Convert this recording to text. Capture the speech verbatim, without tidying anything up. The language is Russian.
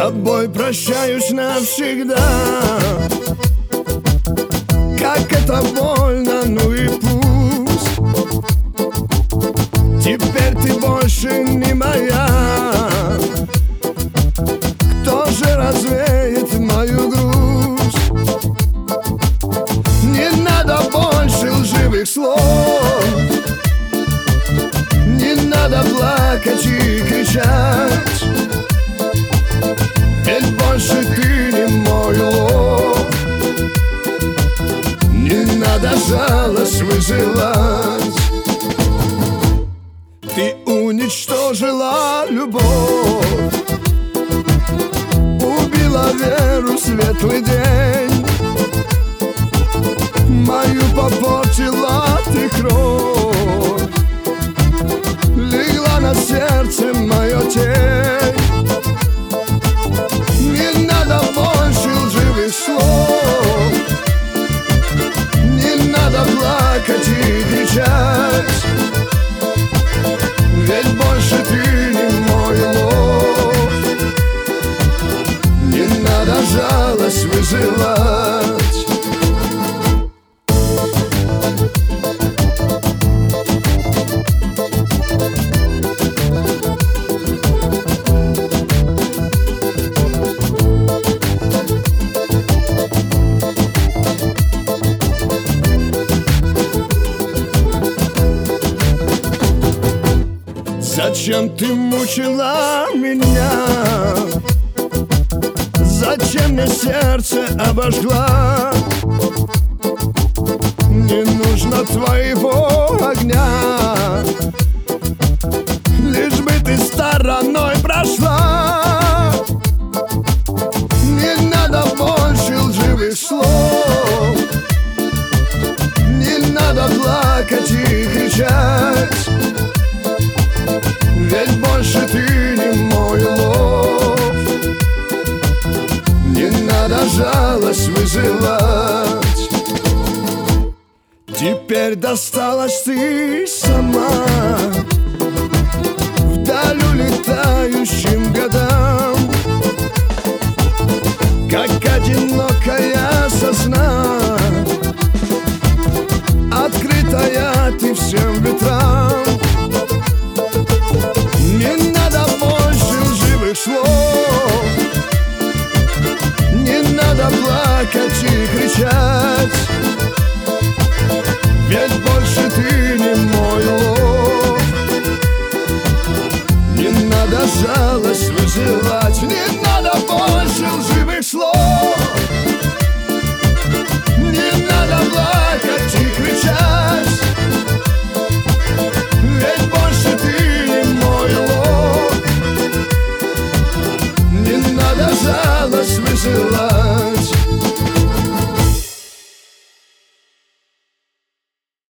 тобой прощаюсь навсегда. Как это больно, ну и пусть. Теперь ты больше не моя. Кто же развеет мою грусть? Не надо больше лживых слов. Не надо плакать и кричать. Ведь больше ты не мой улов. Не надо жалость вызывать. Ты уничтожила любовь, убила веру в светлый день. Мою попортила ты кровь, легла на сердце мое тень. Не надо больше лживых слов. Не надо плакать и кричать. Ведь больше ты не мой улов. Не надо жалость вызывать. Зачем ты мучила меня? Зачем мне сердце обожгла? Не нужно твоего огня, лишь бы ты стороной прошла. Не надо больше лживых слов. Не надо плакать и кричать. Ведь больше ты не мой улов. Не надо жалость вызывать. Теперь досталась ты сама вдаль улетающим годам. Как одинокая сосна, открытая ты всем ветрам.